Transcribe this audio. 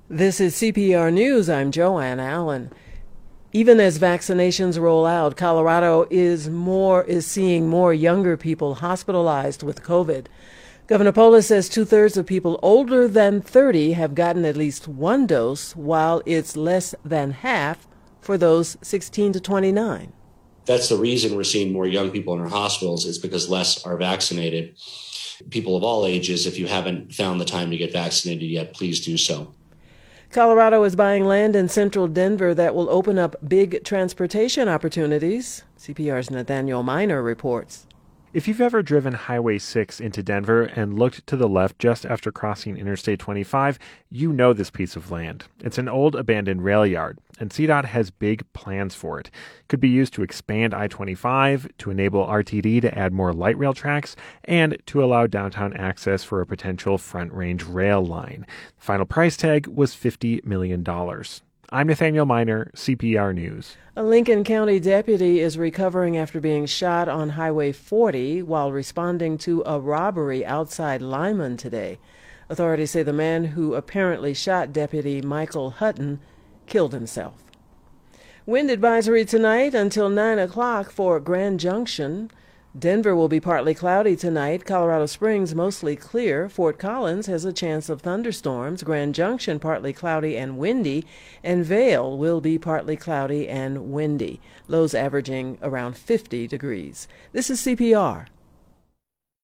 This is CPR News. I'm Joanne Allen. Even as vaccinations roll out, Colorado is seeing more younger people hospitalized with COVID. Governor Polis says two-thirds of people older than 30 have gotten at least one dose, while it's less than half for those 16 to 29. That's the reason we're seeing more young people in our hospitals is because less are vaccinated. People of all ages, if you haven't found the time to get vaccinated yet, please do so. Colorado is buying land in central Denver that will open up big transportation opportunities. CPR's Nathaniel Miner reports. If you've ever driven Highway 6 into Denver and looked to the left just after crossing Interstate 25, you know this piece of land. It's an old abandoned rail yard, and CDOT has big plans for it. It could be used to expand I-25, to enable RTD to add more light rail tracks, and to allow downtown access for a potential Front Range rail line. The final price tag was $50 million. I'm Nathaniel Miner, CPR News. A Lincoln County deputy is recovering after being shot on Highway 40 while responding to a robbery outside Lyman today. Authorities say the man who apparently shot Deputy Michael Hutton killed himself. Wind advisory tonight until 9 o'clock for Grand Junction. Denver will be partly cloudy tonight. Colorado Springs mostly clear. Fort Collins has a chance of thunderstorms. Grand Junction partly cloudy and windy. And Vail will be partly cloudy and windy. Lows averaging around 50 degrees. This is CPR.